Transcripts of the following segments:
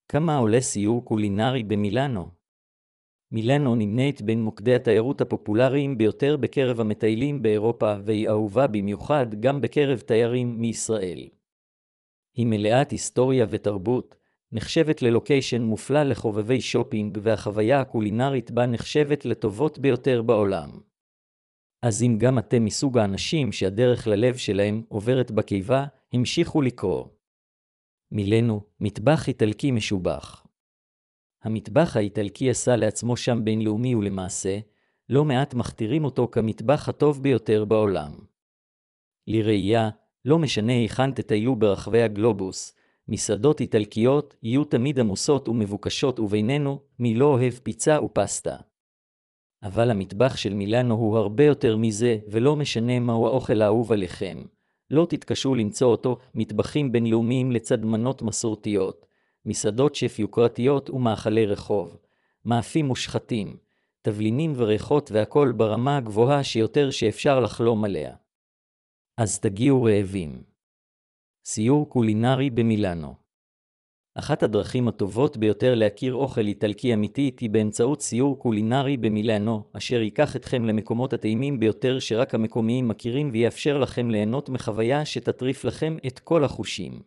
כמה עולה סיור קולינרי במילאנו? מילאנו נמנית בין מוקדי התיירות הפופולריים ביותר בקרב המטיילים באירופה, והיא אהובה במיוחד גם בקרב תיירים מישראל. היא מלאת היסטוריה ותרבות, נחשבת ללוקיישן מופלא לחובבי שופינג, והחוויה הקולינרית בה נחשבת לטובות ביותר בעולם. אז אם גם אתם מסוג האנשים שהדרך ללב שלהם עוברת בקיבה, המשיכו לקרוא. מילאנו, מטבח איטלקי משובח. המטבח האיטלקי עשה לעצמו שם בינלאומי, ולמעשה, לא מעט מכתירים אותו כמטבח הטוב ביותר בעולם. לראייה, לא משנה היכן תטיילו ברחבי הגלובוס, מסעדות איטלקיות יהיו תמיד עמוסות ומבוקשות, ובינינו, מי לא אוהב פיצה ופסטה. אבל המטבח של מילאנו הוא הרבה יותר מזה, ולא משנה מהו האוכל האהוב עליכם. לא תתקשו למצוא אותו, מטבחים בינלאומיים לצד מנות מסורתיות, מסעדות שף יוקרתיות ומאכלי רחוב, מאפים מושחתים, תבלינים וריחות, והכל ברמה הגבוהה שיותר שאפשר לחלום עליה. אז תגיעו רעבים. סיור קולינרי במילאנו. אחת הדרכים הטובות ביותר להכיר אוכל איטלקי אמיתי היא באמצעות סיור קולינרי במילאנו, אשר ייקח אתכם למקומות הטעימים ביותר שרק המקומיים מכירים, ויאפשר לכם ליהנות מחוויה שתטריף לכם את כל החושים.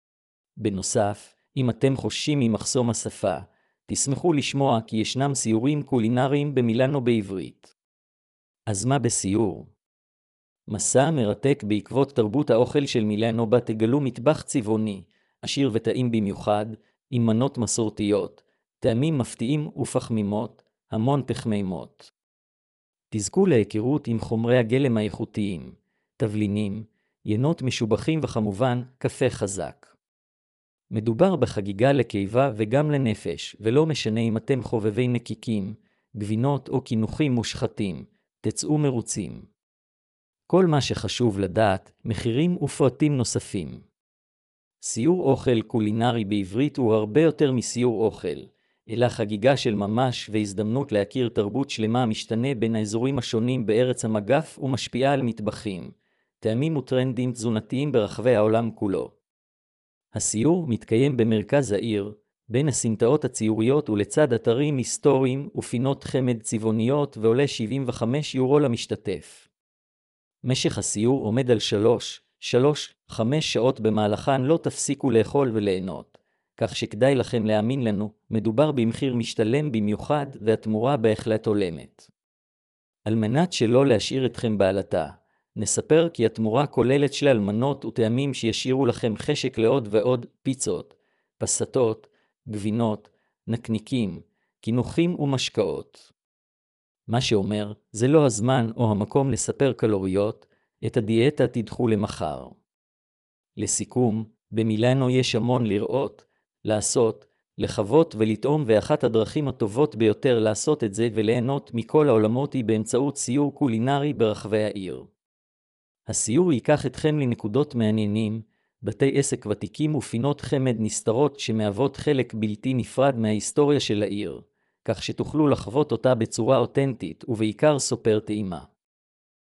בנוסף, אם אתם חוששים ממחסום השפה, תשמחו לשמוע כי ישנם סיורים קולינריים במילאנו בעברית. אז מה בסיור? מסע מרתק בעקבות תרבות האוכל של מילאנו, בה תגלו מטבח צבעוני, עשיר וטעים במיוחד, עם מנות מסורתיות, טעמים מפתיעים ופחמימות, המון פחמימות. תזכו להיכרות עם חומרי הגלם האיכותיים, תבלינים, ינות משובחים וכמובן קפה חזק. מדובר בחגיגה לקיבה וגם לנפש, ולא משנה אם אתם חובבי נקיקים, גבינות או קינוחים מושחתים, תצאו מרוצים. כל מה שחשוב לדעת, מחירים ופרטים נוספים. סיור אוכל קולינרי בעברית הוא הרבה יותר מסיור אוכל, אלא חגיגה של ממש והזדמנות להכיר תרבות שלמה המשתנה בין האזורים השונים בארץ המגף ומשפיעה על מטבחים, טעמים וטרנדים תזונתיים ברחבי העולם כולו. הסיור מתקיים במרכז העיר, בין הסמטאות הציוריות ולצד אתרים היסטוריים ופינות חמד צבעוניות, ועולה 75 יורו למשתתף. משך הסיור עומד על 3-5 שעות, במהלכן לא תפסיקו לאכול וליהנות, כך שכדאי לכם להאמין לנו, מדובר במחיר משתלם במיוחד והתמורה בהחלט הולמת. על מנת שלא להשאיר אתכם בעלתה, נספר כי התמורה כוללת שלל מנות וטעמים שישאירו לכם חשק לעוד ועוד: פיצות, פסטות, גבינות, נקניקים, קינוחים ומשקאות. מה שאומר, זה לא הזמן או המקום לספר קלוריות, את הדיאטה תדחו למחר. לסיכום, במילאנו יש המון לראות, לעשות, לחוות ולטעום, ואחת הדרכים הטובות ביותר לעשות את זה וליהנות מכל העולמות היא באמצעות סיור קולינרי ברחבי העיר. הסיור ייקח אתכם לנקודות מעניינים, בתי עסק ותיקים ופינות חמד נסתרות שמהוות חלק בלתי נפרד מההיסטוריה של העיר, כך שתוכלו לחוות אותה בצורה אותנטית ובעיקר סופר טעימה.